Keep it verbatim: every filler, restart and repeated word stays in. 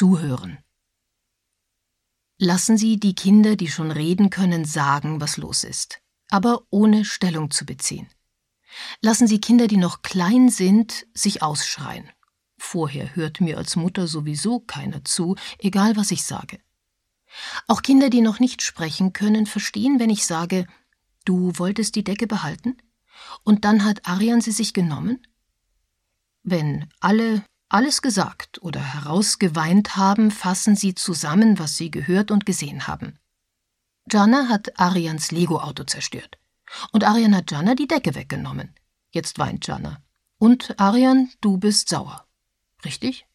zuhören. Lassen Sie die Kinder, die schon reden können, sagen, was los ist, aber ohne Stellung zu beziehen. Lassen Sie Kinder, die noch klein sind, sich ausschreien. Vorher hört mir als Mutter sowieso keiner zu, egal was ich sage. Auch Kinder, die noch nicht sprechen können, verstehen, wenn ich sage, du wolltest die Decke behalten? Und dann hat Arjan sie sich genommen? Wenn alle alles gesagt oder herausgeweint haben, fassen sie zusammen, was sie gehört und gesehen haben. Jana hat Arjans Lego-Auto zerstört. Und Arjan hat Jana die Decke weggenommen. Jetzt weint Jana. Und Arjan, du bist sauer. Richtig?